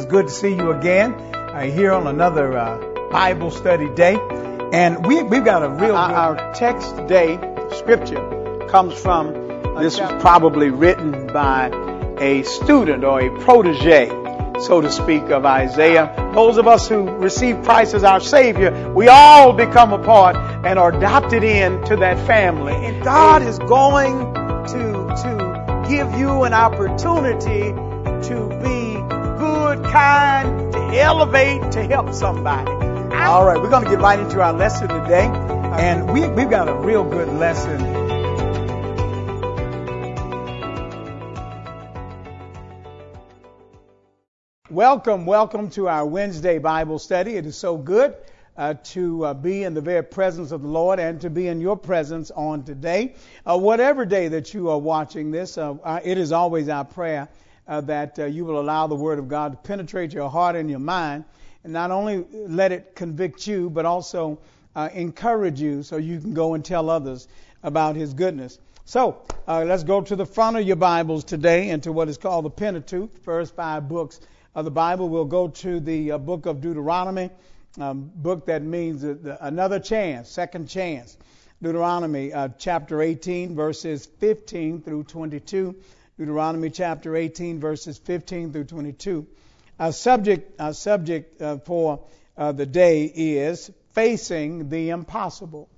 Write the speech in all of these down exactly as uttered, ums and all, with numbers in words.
good to see you again uh, here on another uh, Bible study day. And we, we've got a real our, good... our text today, scripture, comes from, this was probably written by a student or a protege, so to speak, of Isaiah. Those of us who receive Christ as our Savior, we all become a part and are adopted into that family. And God is going to, to give you an opportunity to be good, kind, to elevate, to help somebody. All right, we're going to get right into our lesson today. And we, we've got a real good lesson. Welcome, welcome to our Wednesday Bible study. It is so good uh, to uh, be in the very presence of the Lord and to be in your presence on today. Uh, whatever day that you are watching this, uh, uh, it is always our prayer uh, that uh, you will allow the Word of God to penetrate your heart and your mind, and not only let it convict you, but also uh, encourage you so you can go and tell others about His goodness. So uh, let's go to the front of your Bibles today into what is called the Pentateuch, first five books of the Bible. We'll go to the uh, book of Deuteronomy, um, book that means uh, the, another chance, second chance. Deuteronomy uh, chapter eighteen, verses fifteen through twenty-two. Deuteronomy chapter eighteen, verses fifteen through twenty-two. Our subject, our subject uh, for uh, the day is facing the impossible.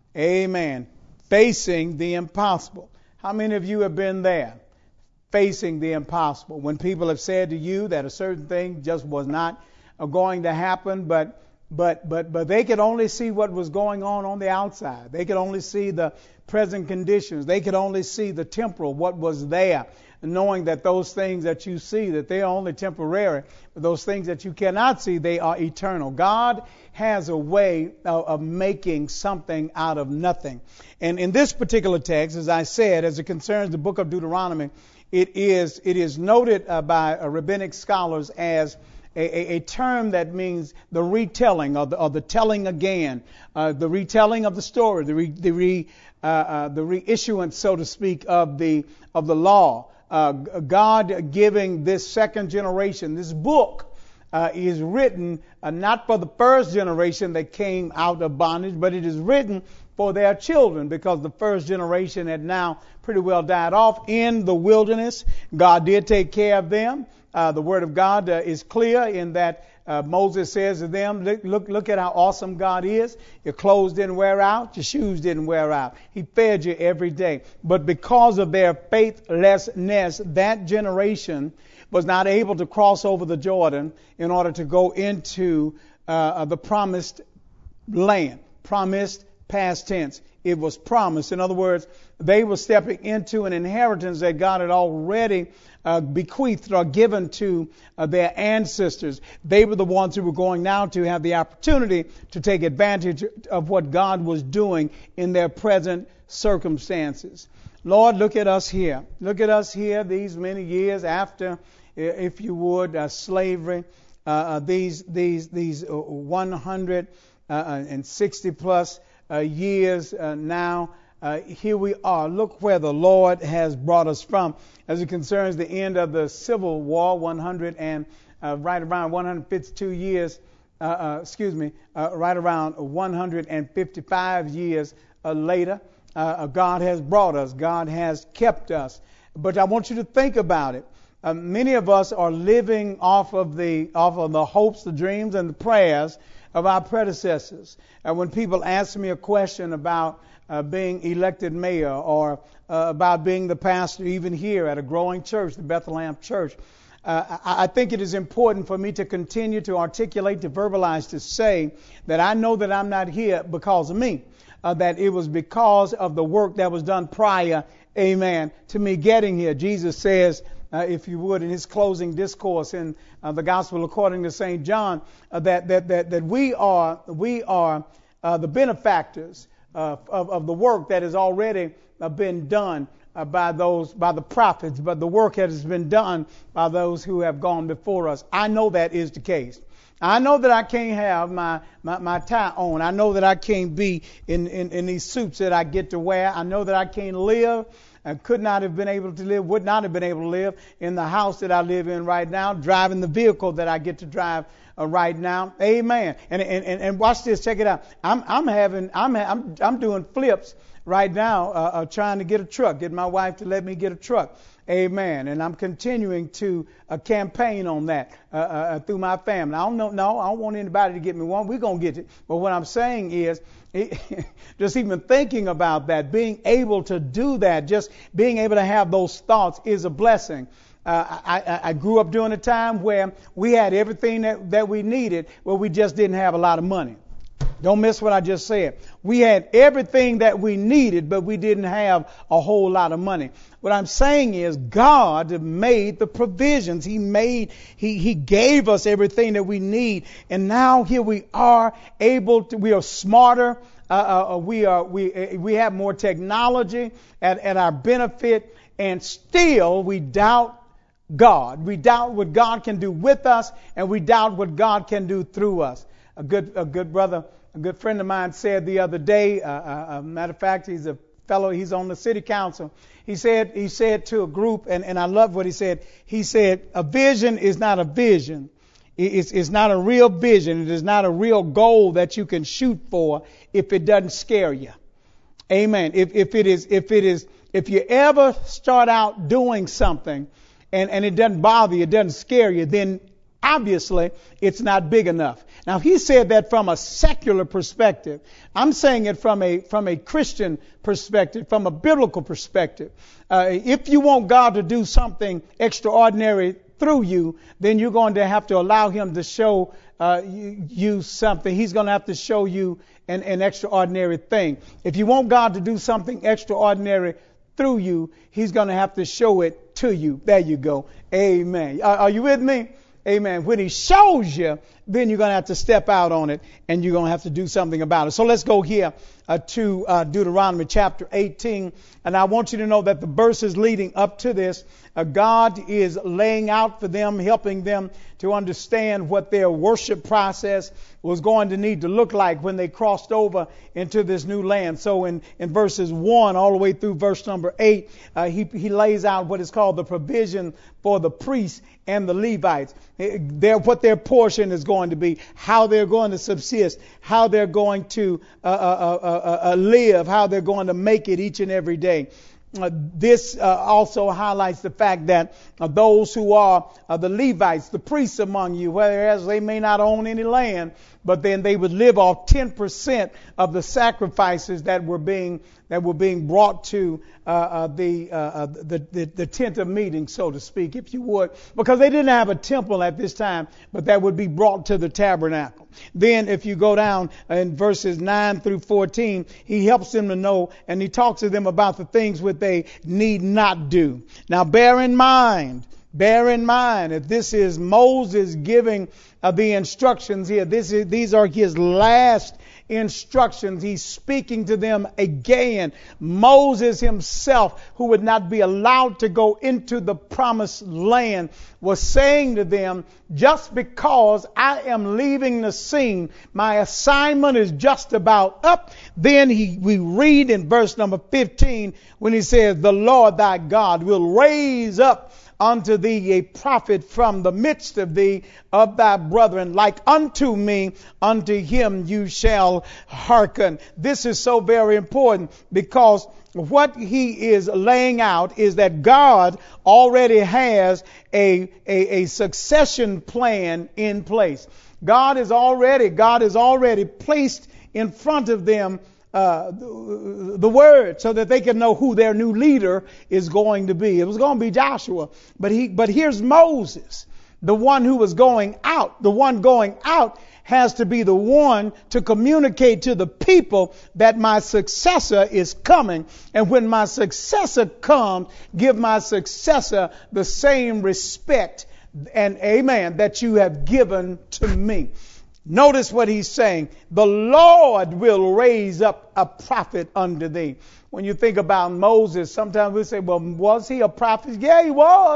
Amen. Facing the impossible. How many of you have been there? Facing the impossible. When people have said to you that a certain thing just was not uh, going to happen, but but but but they could only see what was going on on the outside. They could only see the present conditions. They could only see the temporal, what was there, knowing that those things that you see, that they are only temporary, but those things that you cannot see, they are eternal. God has a way of, of making something out of nothing. And in this particular text, as I said, as it concerns the book of Deuteronomy, it is it is noted uh, by uh, rabbinic scholars as a, a, a term that means the retelling or the, or the telling again, uh, the retelling of the story, the re, the re, uh, uh, the reissuance, so to speak, of the of the law. Uh, God giving this second generation, this book uh, is written uh, not for the first generation that came out of bondage, but it is written for their children, because the first generation had now pretty well died off in the wilderness. God did take care of them. Uh, the Word of God uh, is clear in that uh, Moses says to them, look, look, look at how awesome God is. Your clothes didn't wear out. Your shoes didn't wear out. He fed you every day. But because of their faithlessness, that generation was not able to cross over the Jordan in order to go into uh, the promised land. Promised past tense. It was promised. In other words, they were stepping into an inheritance that God had already uh, bequeathed or given to uh, their ancestors. They were the ones who were going now to have the opportunity to take advantage of what God was doing in their present circumstances. Lord, look at us here. Look at us here these many years after, if you would, uh, slavery. Uh, these these these one hundred sixty plus Uh, years uh, now, uh, here we are. Look where the Lord has brought us from. As it concerns the end of the Civil War, one hundred and uh, right around one hundred fifty-two years, uh, uh, excuse me, uh, right around one hundred fifty-five years uh, later, uh, God has brought us. God has kept us. But I want you to think about it. Uh, many of us are living off of the off of the hopes, the dreams, and the prayers of our predecessors. And when people ask me a question about uh, being elected mayor or uh, about being the pastor even here at a growing church, the Bethlehem Church, uh, I, I think it is important for me to continue to articulate, to verbalize, to say that I know that I'm not here because of me, uh, that it was because of the work that was done prior, amen, to me getting here. Jesus says, Uh, if you would, in his closing discourse in uh, the Gospel according to Saint John, uh, that that that that we are we are uh, the benefactors uh, of of the work that has already uh, been done uh, by those by the prophets, but the work that has been done by those who have gone before us. I know that is the case. I know that I can't have my, my, my tie on. I know that I can't be in, in, in these suits that I get to wear. I know that I can't live and could not have been able to live, would not have been able to live in the house that I live in right now, driving the vehicle that I get to drive uh, right now. Amen. And, and and and watch this. Check it out. I'm I'm having I'm I'm I'm doing flips right now, uh, uh, trying to get a truck, get my wife to let me get a truck. Amen. And I'm continuing to uh, campaign on that uh, uh, through my family. I don't know. No, I don't want anybody to get me one. We're going to get it. But what I'm saying is, it, just even thinking about that, being able to do that, just being able to have those thoughts is a blessing. Uh, I, I grew up during a time where we had everything that, that we needed, but we just didn't have a lot of money. Don't miss what I just said. We had everything that we needed, but we didn't have a whole lot of money. What I'm saying is God made the provisions. He made, he, he gave us everything that we need. And now here we are able to, we are smarter. Uh, uh, we are, we, uh, we have more technology at, at our benefit, and still we doubt God. We doubt what God can do with us, and we doubt what God can do through us. A good, a good brother, a good friend of mine said the other day, uh, uh, uh, matter of fact, he's a fellow, he's on the city council. He said, he said to a group, and, and I love what he said. He said, a vision is not a vision. It's, it's not a real vision. It is not a real goal that you can shoot for if it doesn't scare you. Amen. If, if it is, if it is, if you ever start out doing something and, and it doesn't bother you, it doesn't scare you, then obviously it's not big enough. Now, he said that from a secular perspective. I'm saying it from a from a Christian perspective, from a biblical perspective. Uh, if you want God to do something extraordinary through you, then you're going to have to allow him to show uh, you, you something. He's going to have to show you an, an extraordinary thing. If you want God to do something extraordinary through you, he's going to have to show it to you. There you go. Amen. Are, are you with me? Amen. When he shows you, then you're going to have to step out on it, and you're going to have to do something about it. So let's go here uh, to uh, Deuteronomy chapter eighteen. And I want you to know that the verses leading up to this, uh, God is laying out for them, helping them to understand what their worship process was going to need to look like when they crossed over into this new land. So in, in verses one all the way through verse number eight, uh, he, he lays out what is called the provision for the priests and the Levites. Their, what their portion is going to be, how they're going to subsist, how they're going to uh, uh, uh, uh, live, how they're going to make it each and every day. Uh, this uh, also highlights the fact that uh, those who are uh, the Levites, the priests among you, whereas they may not own any land, but then they would live off ten percent of the sacrifices that were being that were being brought to uh, uh, the, uh, the the the tent of meeting, so to speak, if you would, because they didn't have a temple at this time, but that would be brought to the tabernacle. Then, if you go down in verses nine through fourteen, he helps them to know, and he talks to them about the things which they need not do. Now, bear in mind. Bear in mind that this is Moses giving uh, the instructions here. This is, these are his last instructions. He's speaking to them again. Moses himself, who would not be allowed to go into the promised land, was saying to them, just because I am leaving the scene, my assignment is just about up. Then he, we read in verse number fifteen when he says, the Lord thy God will raise up unto thee a prophet from the midst of thee, of thy brethren, like unto me, unto him you shall hearken. This is so very important, because what he is laying out is that God already has a, a, a succession plan in place. God is already, God is already placed in front of them Uh, the, the word, so that they can know who their new leader is going to be. It was going to be Joshua, but he, but here's Moses, the one who was going out. The one going out has to be the one to communicate to the people that my successor is coming. And when my successor comes, give my successor the same respect and amen that you have given to me. Notice what he's saying. The Lord will raise up a prophet unto thee. When you think about Moses, sometimes we say, well, was he a prophet? Yeah, he was.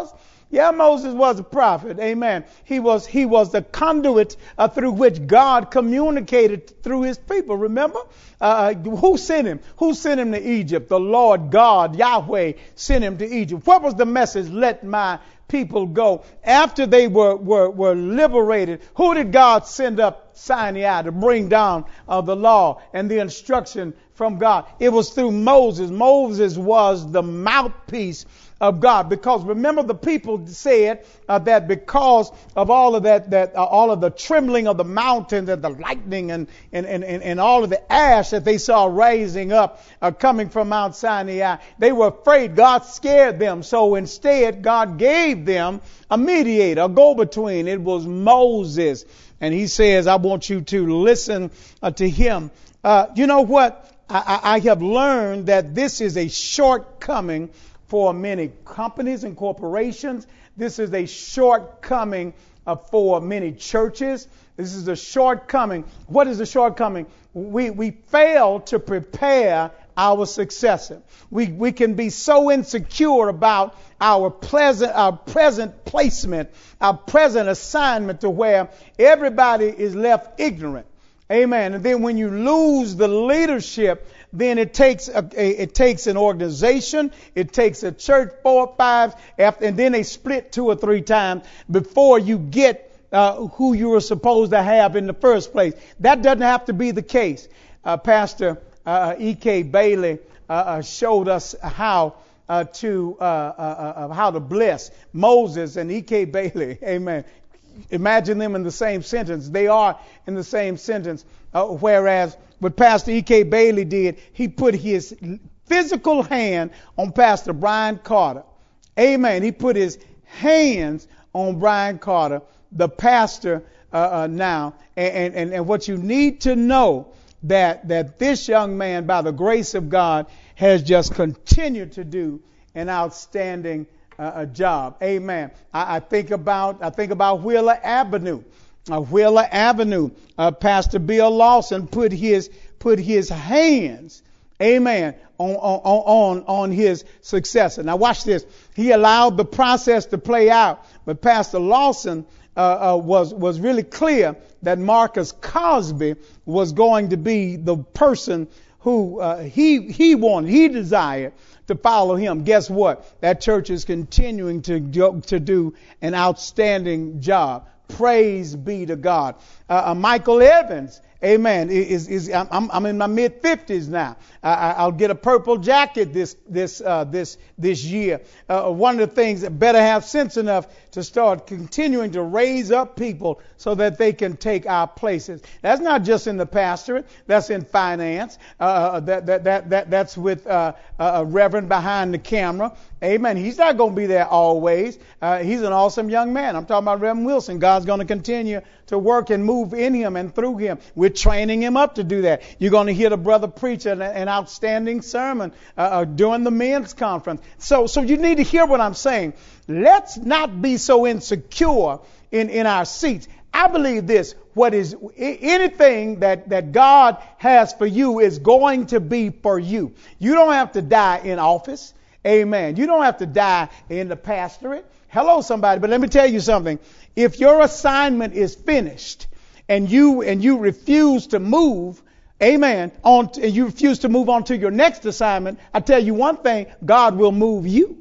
Yeah, Moses was a prophet. Amen. He was he was the conduit uh, through which God communicated through his people. Remember? Uh, who sent him? Who sent him to Egypt? The Lord God, Yahweh, sent him to Egypt. What was the message? Let my people go. After they were, were, were liberated, who did God send up Sinai to bring down uh, the law and the instruction from God? It was through Moses. Moses was the mouthpiece of God, because remember, the people said uh, that because of all of that, that uh, all of the trembling of the mountains and the lightning and and, and, and all of the ash that they saw rising up uh, coming from Mount Sinai, they were afraid. God scared them. So instead, God gave them a mediator, a go-between. It was Moses. And he says, I want you to listen uh, to him. Uh, you know what? I, I have learned that this is a shortcoming for many companies and corporations. This is a shortcoming uh, for many churches. This is a shortcoming. What is the shortcoming? We we fail to prepare our successor. We we can be so insecure about our pleasant our present placement, our present assignment, to where everybody is left ignorant. Amen. And then when you lose the leadership, then it takes a, a, it takes an organization, it takes a church, four or five, after, and then they split two or three times before you get uh, who you were supposed to have in the first place. That doesn't have to be the case. Uh, Pastor uh, E K Bailey uh, uh, showed us how uh, to uh, uh, uh, how to bless Moses and E K Bailey. Amen. Imagine them in the same sentence. They are in the same sentence. Uh, whereas what Pastor E K Bailey did, he put his physical hand on Pastor Brian Carter. Amen. He put his hands on Brian Carter, the pastor uh, uh, now. And, and, and what you need to know, that, that this young man, by the grace of God, has just continued to do an outstanding uh, a job. Amen. I, I think about I think about Wheeler Avenue. Uh, Wheeler Avenue. Uh, Pastor Bill Lawson put his put his hands, amen, on on on on his successor. Now watch this. He allowed the process to play out, but Pastor Lawson uh, uh, was was really clear that Marcus Cosby was going to be the person who uh, he he wanted, he desired to follow him. Guess what? That church is continuing to do, to do an outstanding job. Praise be to God. Uh, uh, Michael Evans, amen, is, is, I'm, I'm in my mid fifties now. I, I'll get a purple jacket this, this, uh, this, this year. Uh, one of the things that better have sense enough to start continuing to raise up people so that they can take our places. That's not just in the pastorate. That's in finance. Uh, that, that, that, that, that's with, uh, a reverend behind the camera. Amen. He's not going to be there always. Uh, he's an awesome young man. I'm talking about Reverend Wilson. God's going to continue to work and move in him and through him. We're training him up to do that. You're going to hear the brother preach an, an outstanding sermon uh, uh, during the men's conference. So, so you need to hear what I'm saying. Let's not be so insecure in, in our seats. I believe this. What is anything that, that God has for you is going to be for you. You don't have to die in office. Amen. You don't have to die in the pastorate. Hello, somebody. But let me tell you something. If your assignment is finished and you and you refuse to move, amen, on and you refuse to move on to your next assignment, I tell you one thing, God will move you.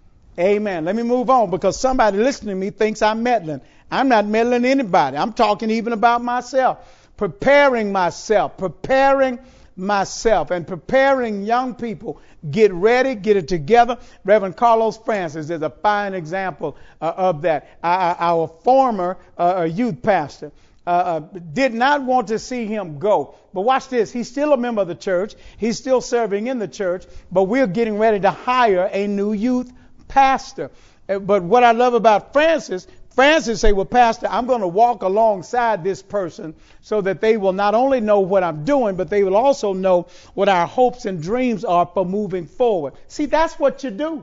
Amen. Let me move on, because somebody listening to me thinks I'm meddling. I'm not meddling anybody. I'm talking even about myself. Preparing myself, preparing myself and preparing young people. Get ready, get it together. Reverend Carlos Francis is a fine example uh, of that. Uh, our former uh, youth pastor uh, uh, did not want to see him go. But watch this. He's still a member of the church. He's still serving in the church. But we're getting ready to hire a new youth pastor. Uh, but what I love about Francis, Francis say, well, Pastor, I'm going to walk alongside this person so that they will not only know what I'm doing, but they will also know what our hopes and dreams are for moving forward. See, that's what you do.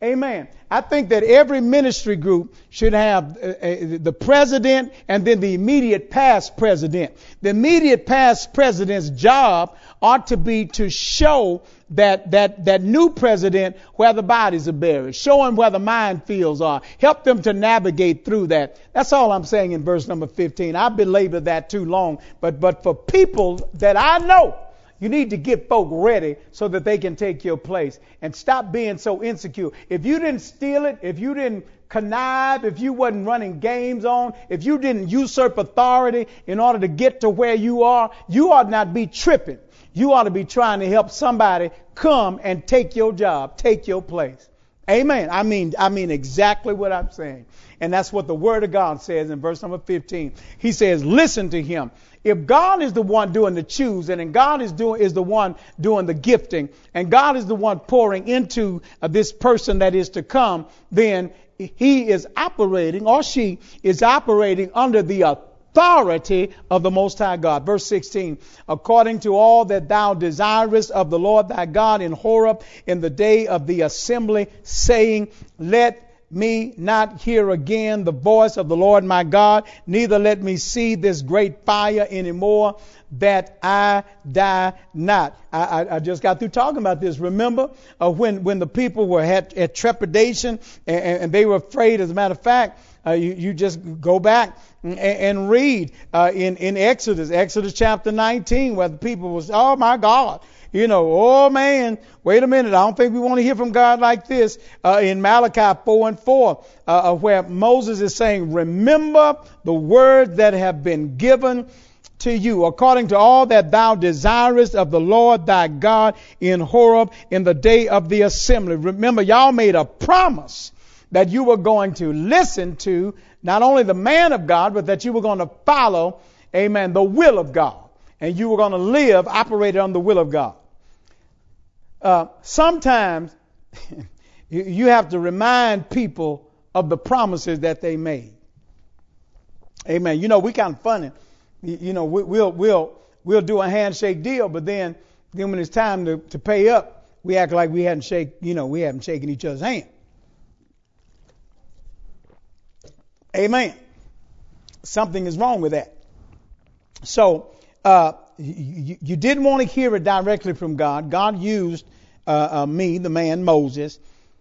Amen. I think that every ministry group should have uh, uh, the president and then the immediate past president. The immediate past president's job ought to be to show that that that new president where the bodies are buried, show him where the minefields are, help them to navigate through that. That's all I'm saying in verse number fifteen. I belabored that too long, but but for people that I know, you need to get folk ready so that they can take your place and stop being so insecure. If you didn't steal it, if you didn't connive, if you wasn't running games on, if you didn't usurp authority in order to get to where you are, you ought not be tripping. You ought to be trying to help somebody come and take your job, take your place. Amen. I mean, I mean exactly what I'm saying. And that's what the Word of God says in verse number fifteen. He says, listen to him. If God is the one doing the choosing, and God is doing is the one doing the gifting, and God is the one pouring into uh, this person that is to come, then he is operating, or she is operating under the authority of the Most High God. Verse sixteen, according to all that thou desirest of the Lord thy God in Horeb in the day of the assembly, saying, let me not hear again the voice of the Lord my God, neither let me see this great fire anymore, that I die not. I, I, I just got through talking about this. Remember uh, when when the people were at, at trepidation and, and they were afraid. As a matter of fact, uh, you, you just go back and, and read uh, in in Exodus, Exodus chapter nineteen, where the people was, oh my God. You know, oh man, wait a minute. I don't think we want to hear from God like this. Uh, in Malachi four and four, uh, where Moses is saying, remember the words that have been given to you, according to all that thou desirest of the Lord thy God in Horeb in the day of the assembly. Remember, y'all made a promise that you were going to listen to not only the man of God, but that you were going to follow, amen, the will of God. And you were going to live, operating on the will of God. Uh, sometimes you, you have to remind people of the promises that they made. Amen. You know, we kind of funny. You, you know, we, we'll we'll we'll do a handshake deal, but then then when it's time to, to pay up, we act like we hadn't shake. You know, we haven't shaken each other's hand. Amen. Something is wrong with that. So. Uh, You, you didn't want to hear it directly from God. God used uh, uh, me, the man Moses.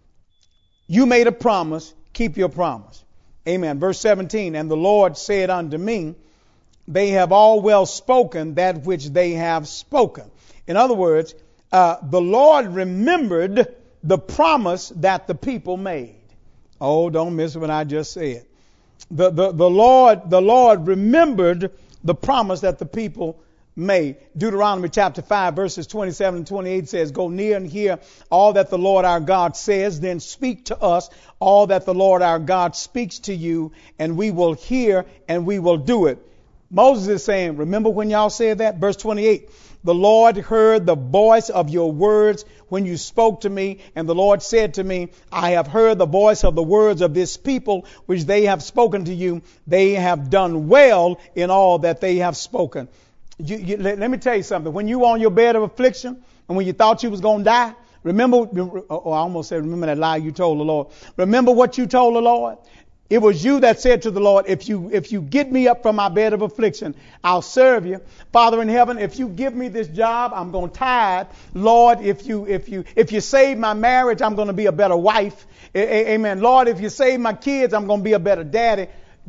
You made a promise. Keep your promise. Amen. Verse seventeen, and the Lord said unto me, they have all well spoken that which they have spoken. In other words, uh, the Lord remembered the promise that the people made. Oh, don't miss what I just said. The, the, the Lord, the Lord remembered the promise that the people made. Deuteronomy chapter five verses twenty-seven and twenty-eight says, go near and hear all that the Lord our God says, then speak to us all that the Lord our God speaks to you, and we will hear and we will do it. Moses is saying, remember when y'all said that? Verse twenty-eight, the Lord heard the voice of your words when you spoke to me, and the Lord said to me, I have heard the voice of the words of this people, which they have spoken to you. They have done well in all that they have spoken. You, you, let, let me tell you something. When you were on your bed of affliction and when you thought you was going to die, remember, oh, I almost said, remember that lie you told the Lord. Remember what you told the Lord? It was you that said to the Lord, if you if you get me up from my bed of affliction, I'll serve you. Father in heaven, if you give me this job, I'm going to tithe. Lord, if you if you if you save my marriage, I'm going to be a better wife. A- amen. Lord, if you save my kids, I'm going to be a better daddy.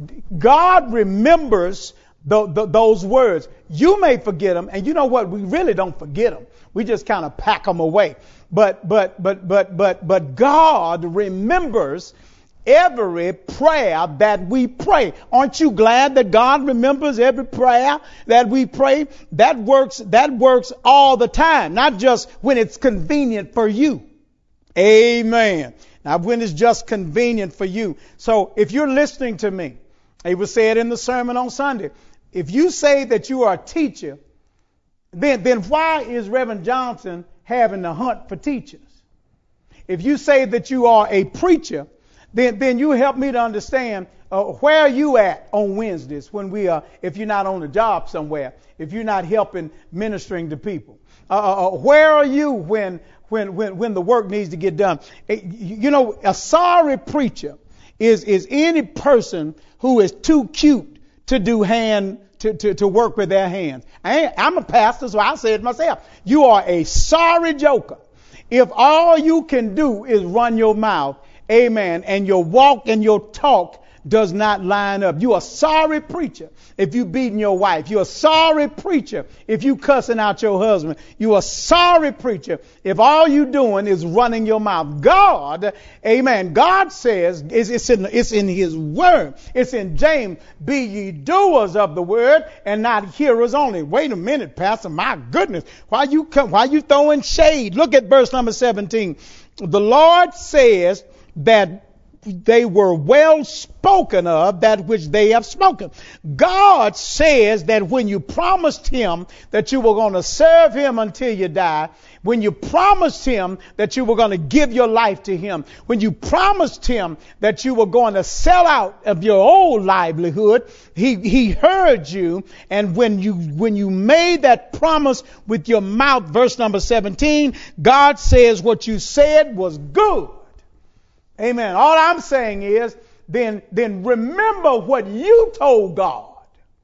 God remembers the, the, those words. You may forget them, and you know what? We really don't forget them. We just kind of pack them away. But but but but but but God remembers every prayer that we pray. Aren't you glad that God remembers every prayer that we pray? That works, that works all the time, not just when it's convenient for you. Amen. Now, when it's just convenient for you. So if you're listening to me, it was said in the sermon on Sunday, if you say that you are a teacher, then, then why is Reverend Johnson having to hunt for teachers? If you say that you are a preacher, then, then you help me to understand uh, where are you at on Wednesdays when we are, if you're not on a job somewhere, if you're not helping ministering to people. Uh, uh, where are you when, when, when, when the work needs to get done? You know, a sorry preacher is, is any person who is too cute to do hand, to, to, to work with their hands. I ain't, I'm a pastor, so I say it myself. You are a sorry joker if all you can do is run your mouth, amen, and your walk and your talk does not line up. You're a sorry preacher if you beating your wife. You're a sorry preacher if you cussing out your husband. You're a sorry preacher if all you doing is running your mouth. God, amen, God says, it's, it's, in, it's in his word. It's in James, be ye doers of the word and not hearers only. Wait a minute, Pastor, my goodness. Why you come, why you throwing shade? Look at verse number seventeen. The Lord says that they were well spoken of that which they have spoken. God says that when you promised him that you were going to serve him until you die, when you promised him that you were going to give your life to him, when you promised him that you were going to sell out of your old livelihood, he, he heard you. And when you, when you made that promise with your mouth, verse number seventeen, God says what you said was good. Amen. All I'm saying is, then, then remember what you told God.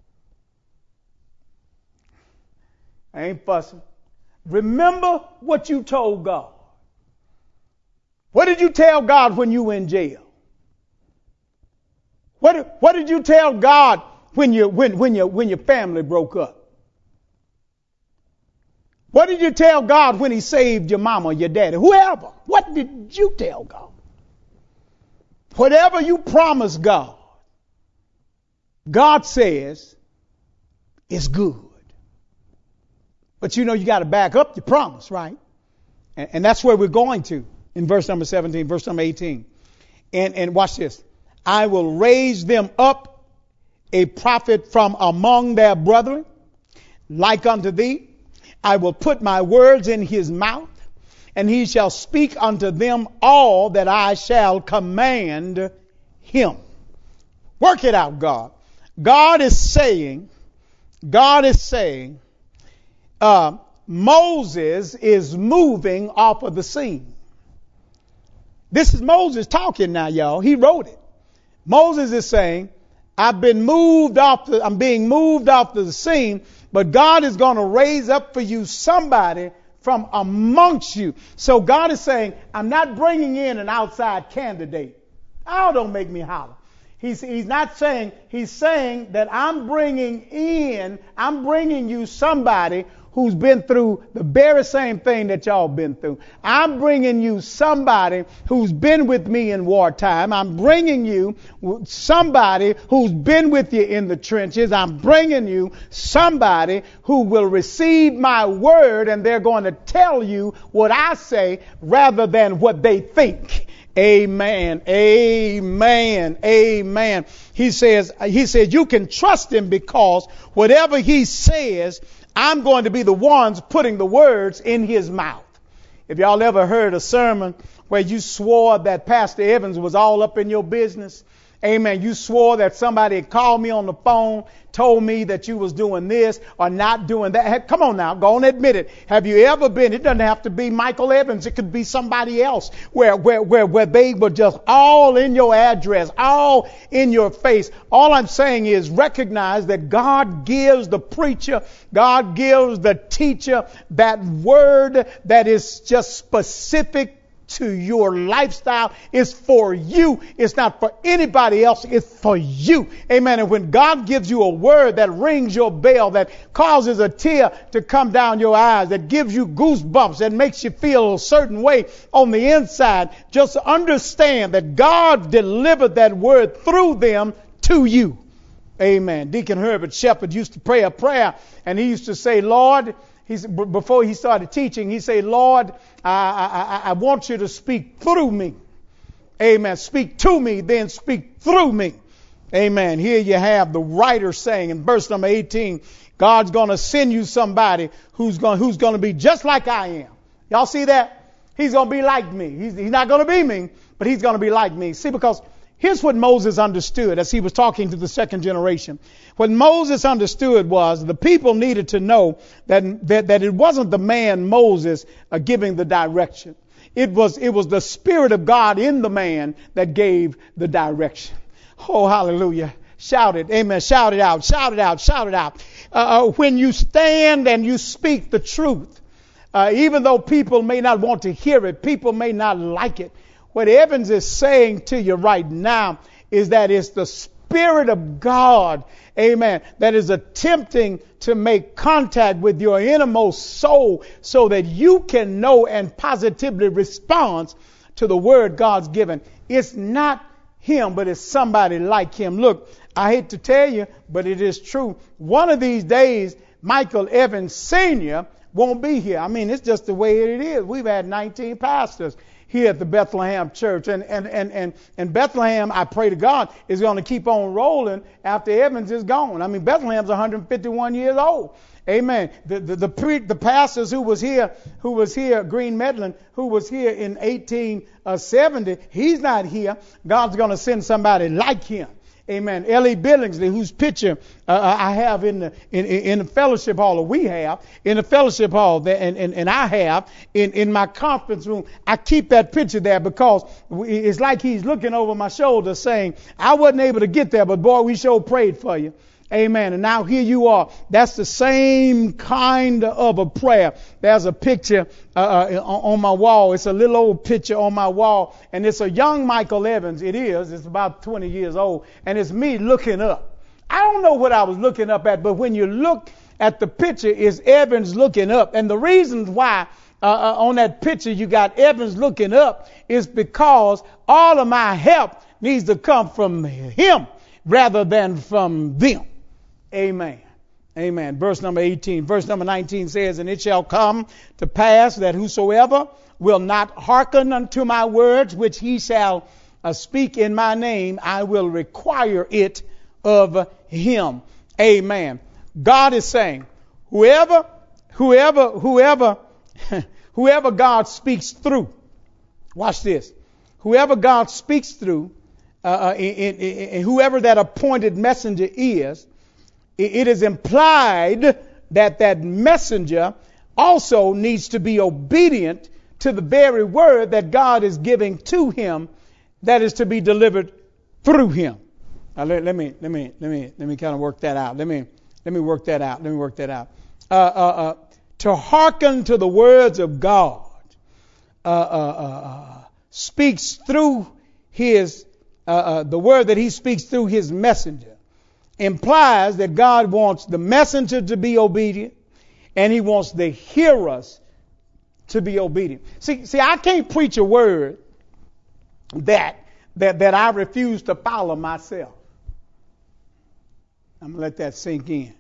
I ain't fussing. Remember what you told God. What did you tell God when you were in jail? What, what did you tell God when you, when, when you, when your family broke up? What did you tell God when he saved your mama, your daddy, whoever? What did you tell God? Whatever you promise God, God says is good. But you know, you got to back up your promise, right? And, and that's where we're going to in verse number seventeen, verse number eighteen. And, and watch this. I will raise them up a prophet from among their brethren, like unto thee. I will put my words in his mouth, and he shall speak unto them all that I shall command him. Work it out, God. God is saying, God is saying, uh, Moses is moving off of the scene. This is Moses talking now, y'all. He wrote it. Moses is saying, I've been moved off the, I'm being moved off the scene, but God is going to raise up for you somebody from amongst you. So God is saying, I'm not bringing in an outside candidate. Oh, don't make me holler. He's, he's not saying, he's saying that I'm bringing in, I'm bringing you somebody who's been through the very same thing that y'all been through. I'm bringing you somebody who's been with me in wartime. I'm bringing you somebody who's been with you in the trenches. I'm bringing you somebody who will receive my word, and they're going to tell you what I say rather than what they think. Amen. Amen. Amen. He says, he says, you can trust him because whatever he says, I'm going to be the ones putting the words in his mouth. If y'all ever heard a sermon where you swore that Pastor Evans was all up in your business, amen, you swore that somebody had called me on the phone, told me that you was doing this or not doing that. Come on now, go and admit it. Have you ever been, it doesn't have to be Michael Evans, it could be somebody else, where, where, where, where they were just all in your address, all in your face. All I'm saying is recognize that God gives the preacher, God gives the teacher that word that is just specific to your lifestyle. Is for you. It's not for anybody else. It's for you. Amen. And when God gives you a word that rings your bell, that causes a tear to come down your eyes, that gives you goosebumps, that makes you feel a certain way on the inside, just understand that God delivered that word through them to you. Amen. Deacon Herbert Shepherd used to pray a prayer, and he used to say, Lord, He's, before he started teaching, he said, Lord, I, I, I want you to speak through me. Amen. Speak to me, then speak through me. Amen. Here you have the writer saying in verse number eighteen, God's going to send you somebody who's going, who's going to be just like I am. Y'all see that? He's going to be like me. He's, he's not going to be me, but he's going to be like me. See, because here's what Moses understood as he was talking to the second generation. What Moses understood was the people needed to know that, that, that it wasn't the man Moses uh, giving the direction. It was, it was the Spirit of God in the man that gave the direction. Oh, hallelujah. Shout it. Amen. Shout it out. Shout it out. Shout it out. Uh, when you stand and you speak the truth, uh, even though people may not want to hear it, people may not like it. What Evans is saying to you right now is that it's the Spirit of God, amen, that is attempting to make contact with your innermost soul so that you can know and positively respond to the word God's given. It's not him, but it's somebody like him. Look, I hate to tell you, but it is true. One of these days, Michael Evans Senior won't be here. I mean, it's just the way it is. We've had nineteen pastors here at the Bethlehem Church. And, and, and, and, and Bethlehem, I pray to God, is going to keep on rolling after Evans is gone. I mean, Bethlehem's one hundred fifty-one years old. Amen. The, the, the, pre, the pastors who was here, who was here, Green Medlin, who was here in eighteen seventy, he's not here. God's going to send somebody like him. Amen. L E Billingsley, whose picture uh, I have in the in, in the fellowship hall, or we have in the fellowship hall, there, and, and and I have in in my conference room. I keep that picture there because it's like he's looking over my shoulder, saying, "I wasn't able to get there, but boy, we sure prayed for you." Amen. And now here you are. That's the same kind of a prayer. There's a picture uh, uh, on my wall. It's a little old picture on my wall. And it's a young Michael Evans. It is. It's about twenty years old. And it's me looking up. I don't know what I was looking up at, but when you look at the picture, it's Evans looking up. And the reason why uh, uh, on that picture you got Evans looking up is because all of my help needs to come from him rather than from them. Amen. Amen. Verse number eighteen. Verse number nineteen says, "And it shall come to pass that whosoever will not hearken unto my words, which he shall uh, speak in my name, I will require it of him." Amen. God is saying, whoever, whoever, whoever, whoever God speaks through, watch this, whoever God speaks through, uh, in, in, in, whoever that appointed messenger is, it is implied that that messenger also needs to be obedient to the very word that God is giving to him, that is to be delivered through him. Now let, let me let me let me let me kind of work that out. Let me let me work that out. Let me work that out. Uh, uh, uh, to hearken to the words of God uh, uh, uh, speaks through his uh, uh, the word that he speaks through his messenger. Implies that God wants the messenger to be obedient, and he wants the hearers to be obedient. See, see, I can't preach a word that that that I refuse to follow myself. I'm gonna let that sink in.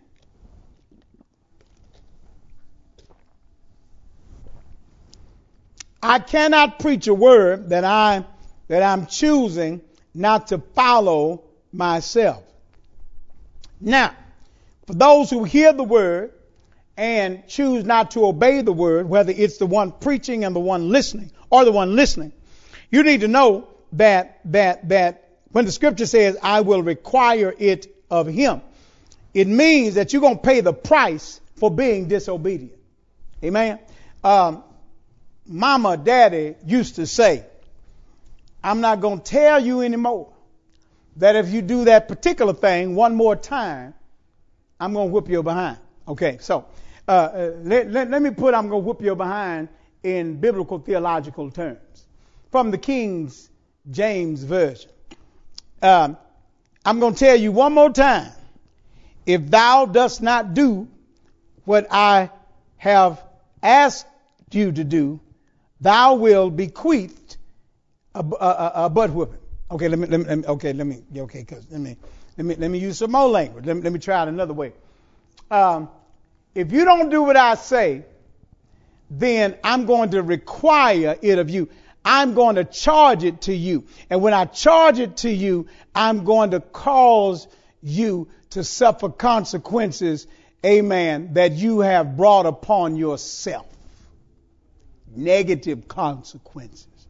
I cannot preach a word that I that I'm choosing not to follow myself. Now, for those who hear the word and choose not to obey the word, whether it's the one preaching and the one listening, or the one listening, you need to know that that that when the scripture says, "I will require it of him," it means that you're going to pay the price for being disobedient. Amen. Um, Mama, Daddy used to say, "I'm not going to tell you anymore that if you do that particular thing one more time, I'm going to whoop your behind." Okay, so uh, uh, let, let, let me put "I'm going to whoop your behind" in biblical theological terms. From the King James Version. Um, I'm going to tell you one more time. If thou dost not do what I have asked you to do, thou will bequeath a, a, a butt whooping. Okay, let me, let me, let me okay, let me, okay, cause let me, let me, let me use some more language. Let me, let me try it another way. Um, if you don't do what I say, then I'm going to require it of you. I'm going to charge it to you. And when I charge it to you, I'm going to cause you to suffer consequences, amen, that you have brought upon yourself. Negative consequences.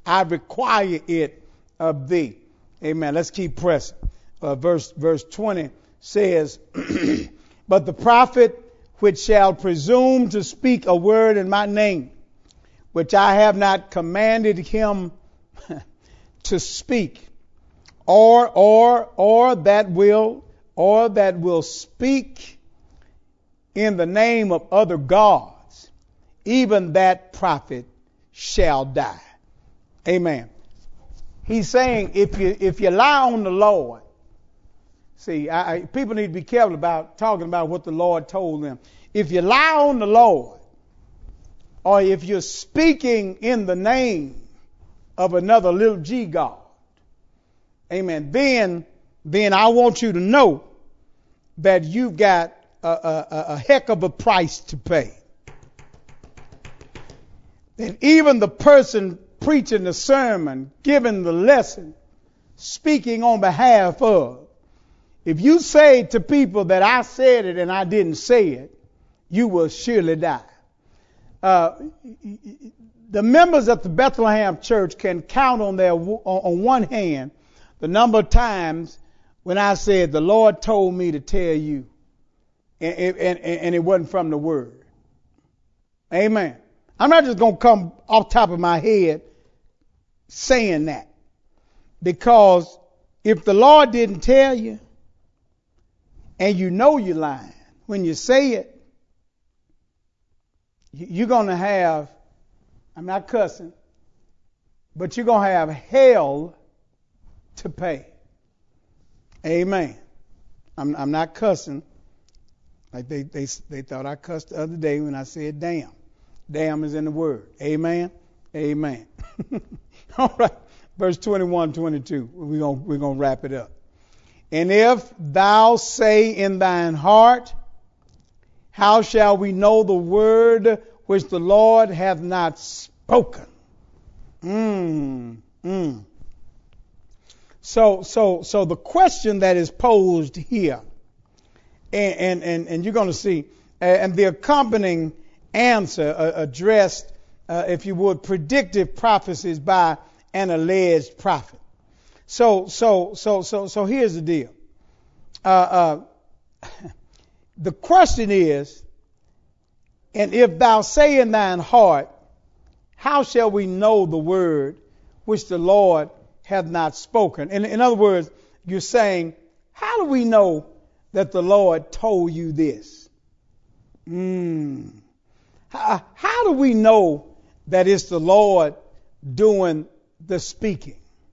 I require it of thee. Amen. Let's keep pressing. Uh, verse, verse twenty says, but the prophet which shall presume to speak a word in my name, which I have not commanded him to speak, or, or, or that will, or that will speak in the name of other gods, even that prophet shall die. Amen. He's saying if you, if you lie on the Lord, see, I, I, people need to be careful about talking about what the Lord told them. If you lie on the Lord, or if you're speaking in the name of another little g god, amen, then, then I want you to know that you've got a, a, a heck of a price to pay. That even the person preaching the sermon, giving the lesson, speaking on behalf of, if you say to people that I said it and I didn't say it, you will surely die. Uh, the members of the Bethlehem Church can count on their on one hand the number of times when I said the Lord told me to tell you, and, and, and it wasn't from the Word. Amen. I'm not just going to come off top of my head saying that, because if the Lord didn't tell you, and you know you're lying, when you say it, you're going to have, I'm not cussing, but you're going to have hell to pay. Amen. I'm, I'm not cussing. Like they, they, they thought I cussed the other day when I said damn. Damn is in the Word. Amen. Amen. All right. Verse twenty-one, twenty-two. We're going we're going to wrap it up. And if thou say in thine heart, how shall we know the word which the Lord hath not spoken? Mm, mm. So, so, so the question that is posed here, and and and, and you're going to see, uh, and the accompanying answer uh, addressed, uh, if you would, predictive prophecies by an alleged prophet. So, so, so, so, so here's the deal. Uh, uh, the question is, and if thou say in thine heart, how shall we know the word which the Lord hath not spoken? In, in other words, you're saying, how do we know that the Lord told you this? Mm. How, how do we know that it's the Lord doing the speaking?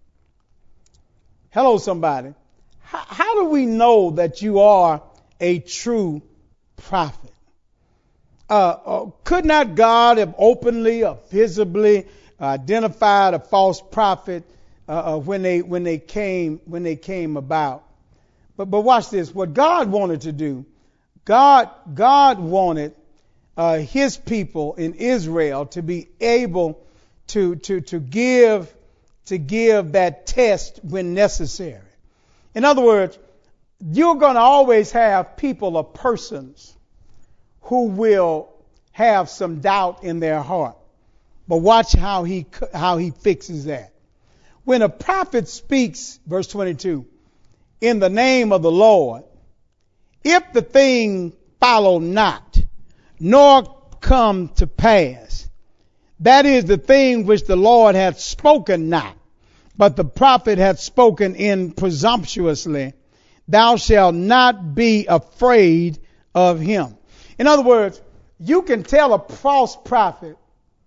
Hello, somebody. How, how do we know that you are a true prophet? Uh, uh, could not God have openly or visibly identified a false prophet uh, uh, when they when they came when they came about? But but watch this. What God wanted to do, God God wanted uh, His people in Israel to be able to to to give. to give that test when necessary. In other words, you're going to always have people or persons who will have some doubt in their heart. But watch how he how he fixes that. When a prophet speaks, verse twenty-two, in the name of the Lord, if the thing follow not, nor come to pass, that is the thing which the Lord hath spoken not, but the prophet hath spoken in presumptuously, thou shalt not be afraid of him. In other words, you can tell a false prophet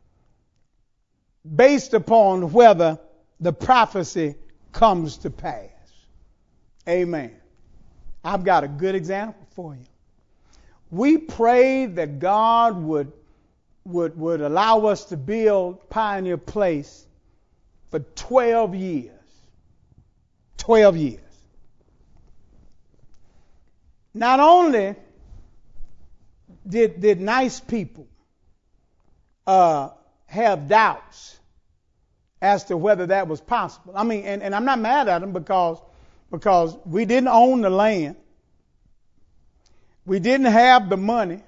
based upon whether the prophecy comes to pass. Amen. I've got a good example for you. We prayed that God would would would allow us to build Pioneer Place for twelve years. twelve years. Not only did, did nice people uh, have doubts as to whether that was possible. I mean, and, and I'm not mad at them because, because we didn't own the land. We didn't have the money.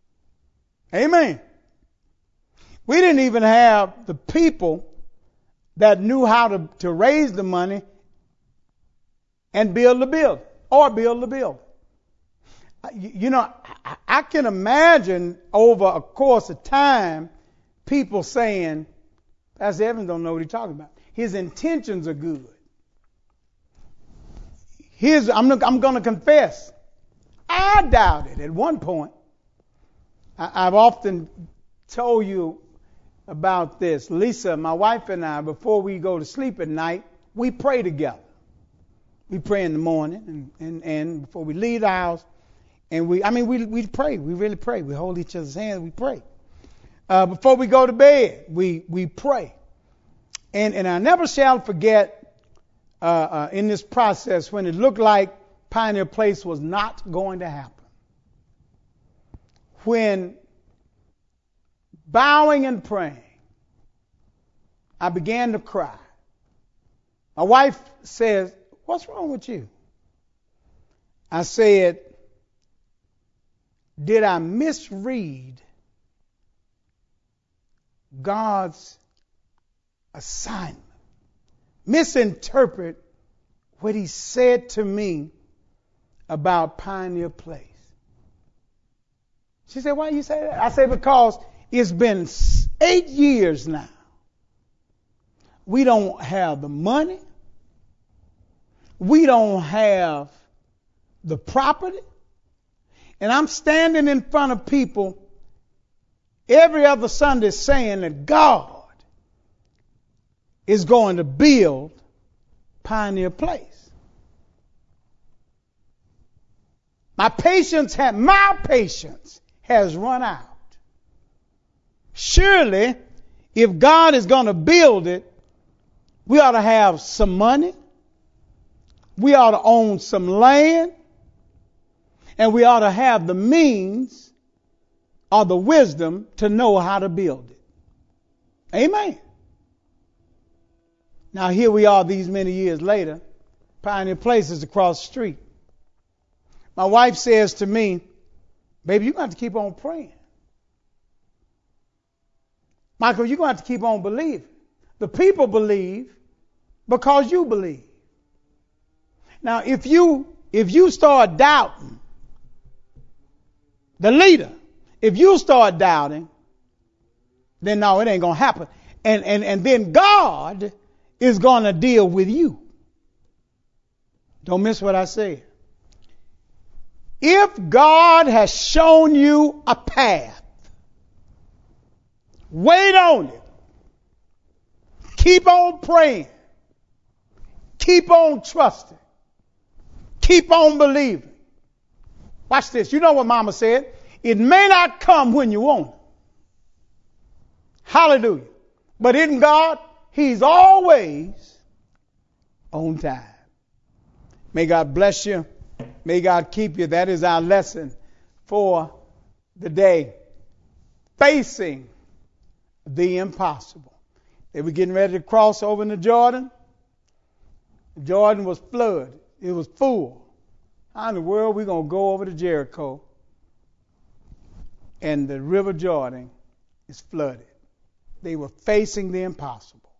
Amen. We didn't even have the people that knew how to, to raise the money and build the building or build the building. You, you know, I, I can imagine over a course of time people saying, Pastor Evans don't know what he's talking about. His intentions are good. Here's, I'm, I'm going to confess, I doubted at one point. I, I've often told you about this. Lisa, my wife and I, before we go to sleep at night, we pray together. We pray in the morning and, and, and before we leave the house. And we, I mean, we, we pray. We really pray. We hold each other's hands. We pray. Uh, before we go to bed, we, we pray. And, and I never shall forget uh, uh, in this process when it looked like Pioneer Place was not going to happen. When bowing and praying, I began to cry. My wife says, "What's wrong with you?" I said, "Did I misread God's assignment? Misinterpret what he said to me about Pioneer Place?" She said, "Why you say that?" I said, "Because it's been eight years now. We don't have the money. We don't have the property. And I'm standing in front of people every other Sunday saying that God is going to build Pioneer Place. My patience had, my patience has run out. Surely, if God is going to build it, we ought to have some money. We ought to own some land. And we ought to have the means or the wisdom to know how to build it. Amen. Now here we are these many years later. Pioneer Place is across the street. My wife says to me, "Baby, you're going to have to keep on praying. Michael, you're going to have to keep on believing. The people believe because you believe. Now, if you if you start doubting, the leader, if you start doubting, then no, it ain't going to happen. And, and, and then God is going to deal with you." Don't miss what I said. If God has shown you a path, wait on it. Keep on praying. Keep on trusting. Keep on believing. Watch this. You know what Mama said? It may not come when you want it. Hallelujah. But in God, he's always on time. May God bless you. May God keep you. That is our lesson for the day. Facing the impossible. They were getting ready to cross over into Jordan. Jordan was flooded. It was full. How in the world are we going to go over to Jericho and the River Jordan is flooded? They were facing the impossible.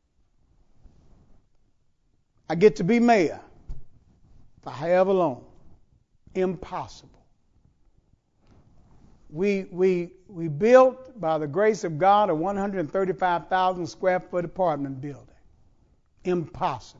I get to be mayor for however long. Impossible. We we we built, by the grace of God, a one hundred thirty-five thousand square foot apartment building. Impossible.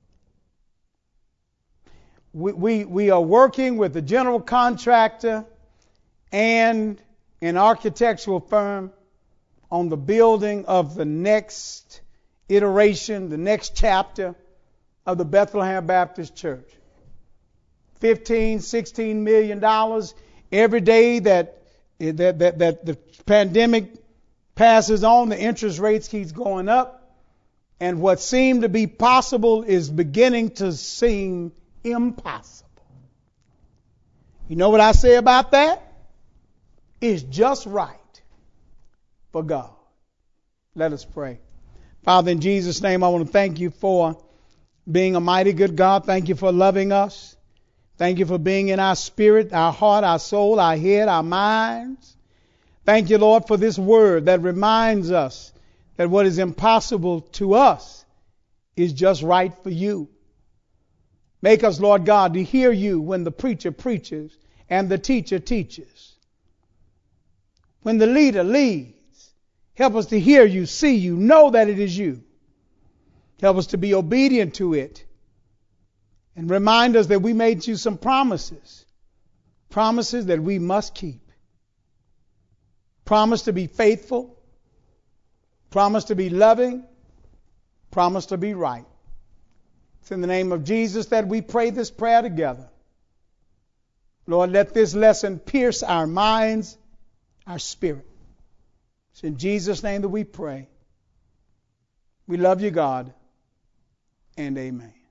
We, we we are working with a general contractor and an architectural firm on the building of the next iteration, the next chapter of the Bethlehem Baptist Church. fifteen, sixteen million dollars. Every day that, that, that, that the pandemic passes on, the interest rates keeps going up. And what seemed to be possible is beginning to seem impossible. You know what I say about that? It's just right for God. Let us pray. Father, in Jesus' name, I want to thank you for being a mighty good God. Thank you for loving us. Thank you for being in our spirit, our heart, our soul, our head, our minds. Thank you, Lord, for this word that reminds us that what is impossible to us is just right for you. Make us, Lord God, to hear you when the preacher preaches and the teacher teaches. When the leader leads, help us to hear you, see you, know that it is you. Help us to be obedient to it. And remind us that we made you some promises. Promises that we must keep. Promise to be faithful. Promise to be loving. Promise to be right. It's in the name of Jesus that we pray this prayer together. Lord, let this lesson pierce our minds, our spirit. It's in Jesus' name that we pray. We love you, God, and amen.